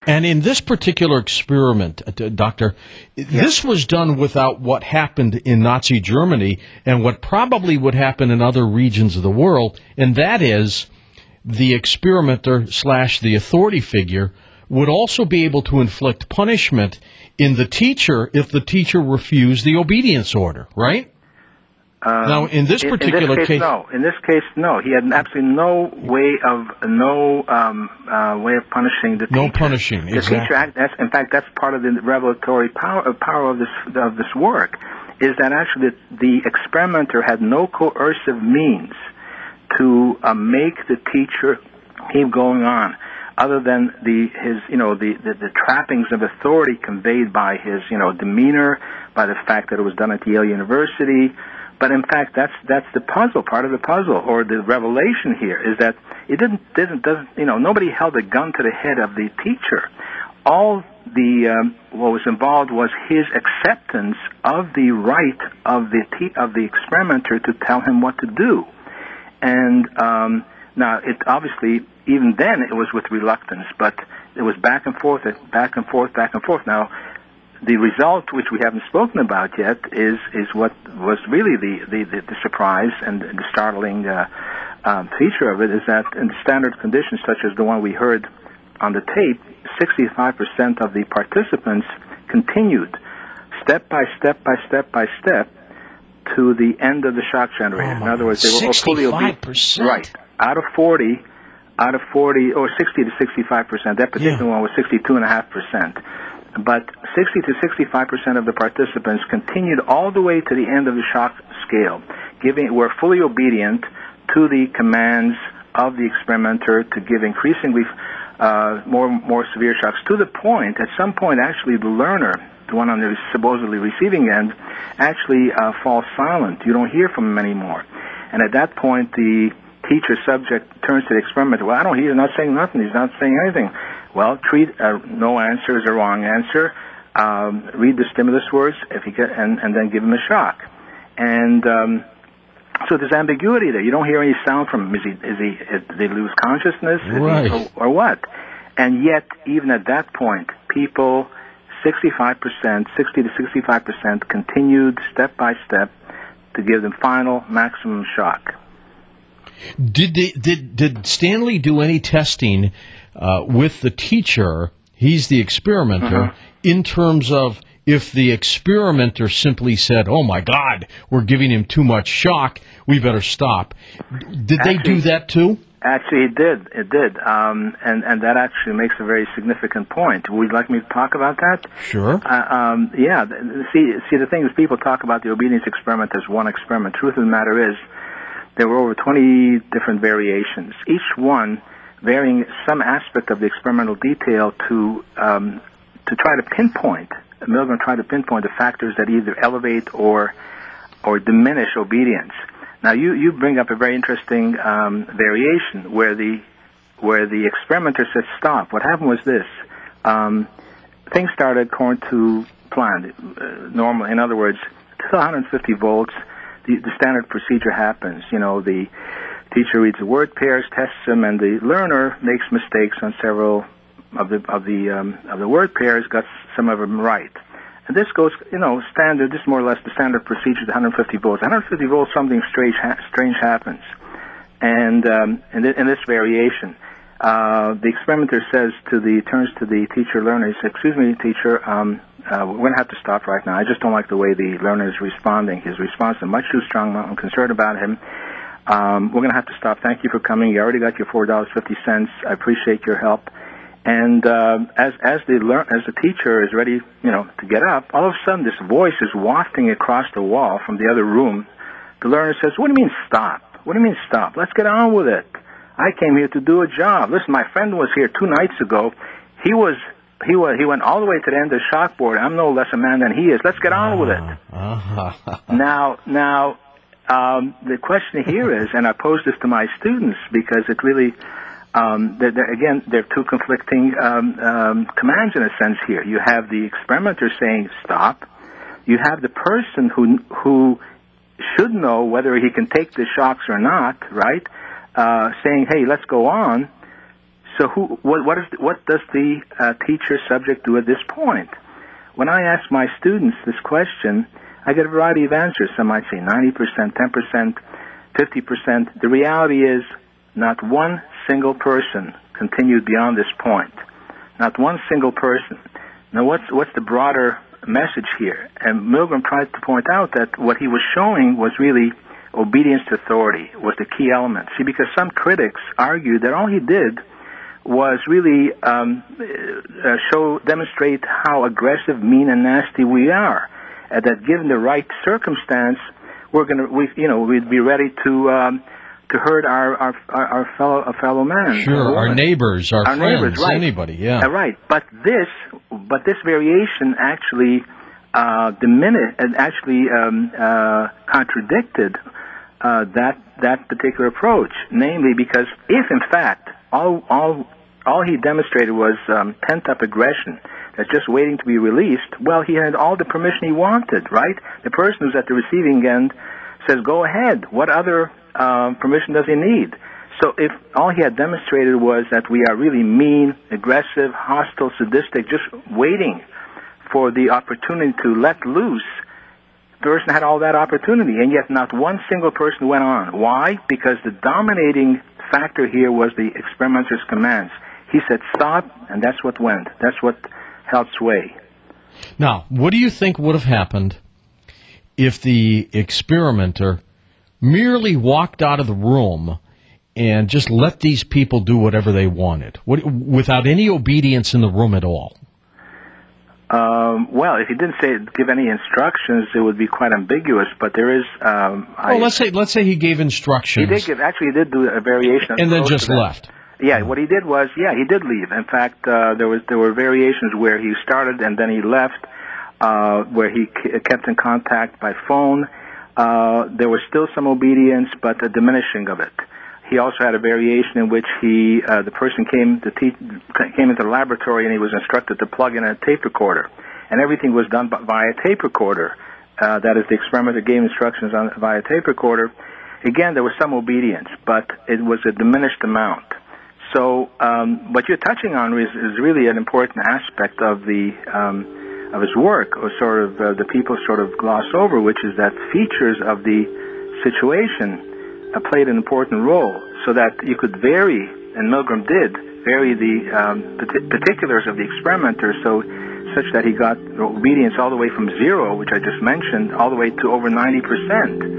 And in this particular experiment, Doctor, this was done without what happened in Nazi Germany and what probably would happen in other regions of the world, and that is the experimenter / the authority figure would also be able to inflict punishment in the teacher if the teacher refused the obedience order, right? Now, in this particular case, no. In this case, no. He had absolutely no way of punishing the teacher. No punishing. The exactly. teacher. In fact, that's part of the revelatory power of this work. Is that actually the experimenter had no coercive means to make the teacher keep going on, other than the trappings of authority conveyed by his demeanor, by the fact that it was done at Yale University. But in fact, that's the puzzle, part of the puzzle, or the revelation here is that it nobody held a gun to the head of the teacher. All what was involved was his acceptance of the right of the experimenter to tell him what to do. And now, it obviously, even then, it was with reluctance, but it was back and forth, back and forth, back and forth. Now, the result, which we haven't spoken about yet, is what was really the surprise and the startling feature of it, is that in standard conditions such as the one we heard on the tape, 65% of the participants continued step by step by step by step to the end of the shock generator. In other words, they were fully obedient. Right. Out of 40, or 60 to 65%. That particular one was 62.5%. But 60 to 65% of the participants continued all the way to the end of the shock scale, were fully obedient to the commands of the experimenter to give increasingly more severe shocks, to the point, at some point, actually, the learner, the one on the supposedly receiving end, actually falls silent. You don't hear from him anymore. And at that point, the teacher subject turns to the experimenter. Well, he's not saying nothing. He's not saying anything. Well, treat no answer as a wrong answer. Read the stimulus words and then give him a shock. And so there's ambiguity there. You don't hear any sound from him. Did they lose consciousness? Right. Or what? And yet, even at that point, people, 60 to 65%, continued step by step to give them final maximum shock. Did Stanley do any testing with the teacher? He's the experimenter. In terms of if the experimenter simply said, "Oh my God, we're giving him too much shock. We better stop." Did they do that too? Actually, it did. And that actually makes a very significant point. Would you like me to talk about that? Sure. Yeah. See, the thing is, people talk about the obedience experiment as one experiment. Truth of the matter is, there were over 20 different variations, each one varying some aspect of the experimental detail to try to pinpoint. Milgram tried to pinpoint the factors that either elevate or diminish obedience. Now, you bring up a very interesting variation where the experimenter said stop. What happened was this: things started according to plan. Normal, in other words, to 150 volts. The standard procedure happens. The teacher reads the word pairs, tests them, and the learner makes mistakes on several of the word pairs, got some of them right. And this goes, standard. This is more or less the standard procedure. 150 volts. 150 volts, something strange happens, and in this variation, the experimenter turns to the teacher learner. He says, "Excuse me, teacher. We're going to have to stop right now. I just don't like the way the learner is responding. His response is much too strong. I'm concerned about him. We're going to have to stop. Thank you for coming. You already got your $4.50. I appreciate your help." And as the teacher is ready, to get up, all of a sudden this voice is wafting across the wall from the other room. The learner says, "What do you mean stop? What do you mean stop? Let's get on with it. I came here to do a job. Listen, my friend was here 2 nights ago. He went all the way to the end of the shock board. I'm no less a man than he is. Let's get on with it." Now, the question here is, and I pose this to my students because it really, there are 2 conflicting commands in a sense here. You have the experimenter saying stop. You have the person who should know whether he can take the shocks or not, right? Saying, "Hey, let's go on." So what does the teacher subject do at this point? When I ask my students this question, I get a variety of answers. Some might say 90%, 10%, 50%. The reality is not one single person continued beyond this point. Not one single person. Now, what's the broader message here? And Milgram tried to point out that what he was showing was really obedience to authority was the key element. See, because some critics argued that all he did was really demonstrate how aggressive, mean, and nasty we are. That given the right circumstance, we'd be ready to hurt our fellow man. Sure, our neighbors, our friends, neighbors, right. Anybody, yeah. Right. But this variation actually diminished and actually contradicted that particular approach. Namely, because if in fact all he demonstrated was pent-up aggression that's just waiting to be released, well, he had all the permission he wanted, right? The person who's at the receiving end says, go ahead. What other permission does he need? So if all he had demonstrated was that we are really mean, aggressive, hostile, sadistic, just waiting for the opportunity to let loose, the person had all that opportunity, and yet not one single person went on. Why? Because the dominating factor here was the experimenter's commands. He said stop, and that's what went. That's what held sway. Now, what do you think would have happened if the experimenter merely walked out of the room and just let these people do whatever they wanted, without any obedience in the room at all? Well, if he didn't give any instructions, it would be quite ambiguous. But there is. Let's say he gave instructions. He did do a variation. And then just left. Yeah, what he did was, he did leave. In fact, there were variations where he started and then he left, where he kept in contact by phone. There was still some obedience, but a diminishing of it. He also had a variation in which the person came into the laboratory and he was instructed to plug in a tape recorder, and everything was done via tape recorder. That is, the experimenter gave instructions via tape recorder. Again, there was some obedience, but it was a diminished amount. So what you're touching on is really an important aspect of his work, or sort of the people sort of gloss over, which is that features of the situation played an important role, so that you could vary, and Milgram did, vary the particulars of the experimenter, such that he got obedience all the way from 0, which I just mentioned, all the way to over 90%.